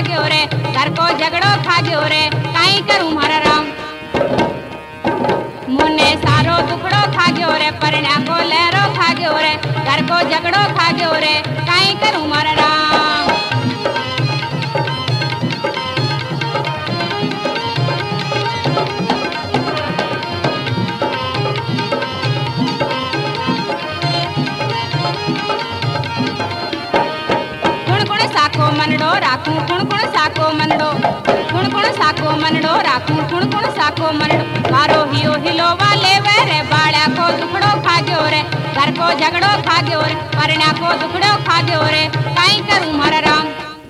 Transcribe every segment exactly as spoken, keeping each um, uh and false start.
गयो रे, घर को झगड़ो खा गयो रे, काई करूं मारा राम। मुने सारो दुखड़ो खा गयो रे, परण्या को लहरो खा गयो रे, घर को झगड़ो खा गयो रे, काई करूं मारा राम। मनडो राखूं कुण कुण साको मनडो, कुण कुण साको मनडो राखूं कुण कुण साको मनडो। मारो हियो हिलो वाले वेरे, बाड़ा को दुखड़ो खा गयो रे, घर को झगड़ो खा गयो रे, परण्या को दुखड़ो खा गयो रे, काई करूं मारा राम।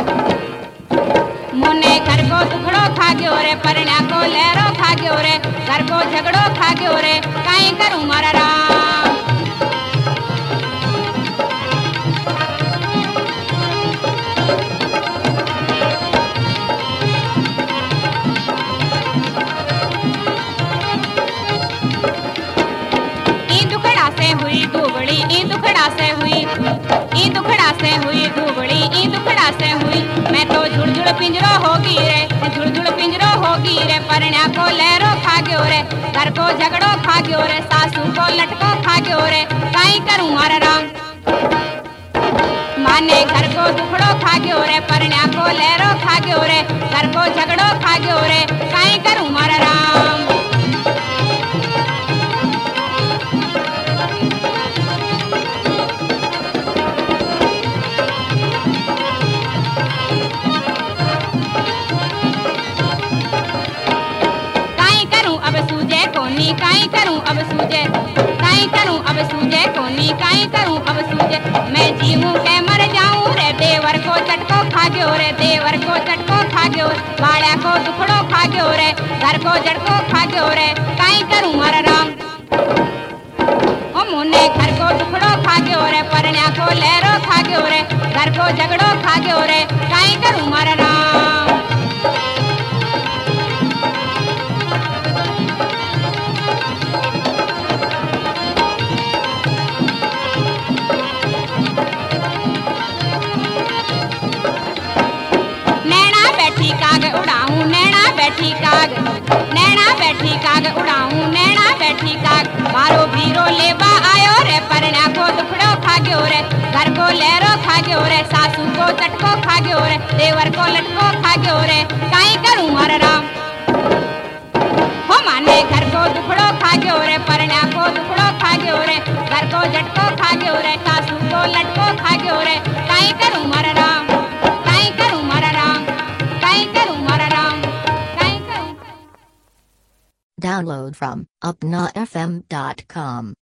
मुने घर को दुखड़ो खा गयो रे, परण्या को लहरो खा गयो रे, घर को झगड़ो खा गयो रे, काई करूं मारा राम। हुई दुबड़ी ई दुखड़ा से हुई, ई दुखड़ा से हुई दुबड़ी ई दुखड़ा से हुई। मैं तो झुड़झुड़ पिंजरो होगी रे, झुड़झुड़ पिंजरो होगी रे, परण्या को लहरो खा गयो रे, घर को झगड़ो खा गयो रे, सासू को लटको खा गयो रे, काई करूं मारा राम। माने घर को दुखड़ो खा गयो रे, परण्या को लहरो खा गयो रे, घर को झगड़ो खा गयो रे, काई करूं मारा राम। काई करूं अब सूझे, काई करूं अब सूझे कोनी, काई करूं अब सूझे। मैं जीऊं के मर जाऊं रे, देवर को चटको खा गयो रे, देवर को चटको खा गयो, बाड़ा को दुखड़ो खा गयो रे, घर को झड़को खा गयो रे, काई करूं मारा राम। ओ मुने घर को दुखड़ो खा गयो रे, परण्या को लहरो खा गयो रे, घर को झगड़ो खा गयो रे, काई करूं मारा राम। काग उड़ाऊं नैना बैठी काग, नैना बैठी काग उड़ाऊं नैना बैठी काग। मारो भीरो लेबा आयो रे, परण्या को दुखड़ो खा गयो रे, घर को लहरो खा गयो रे, सासू को चटको खा गयो रे, देवर को लटको खा गयो रे, काई करूं मारा राम। हो माने घर को दुखड़ो खा गयो रे, परण्या को दुखड़ो खा गयो रे, घर को झटको खा गयो रे, सासू को लटको खा गयो रे, काई करूं मारा राम, काई करूं मारा राम, काई करूं मारा राम, काई करूं। Download from upna f m dot com.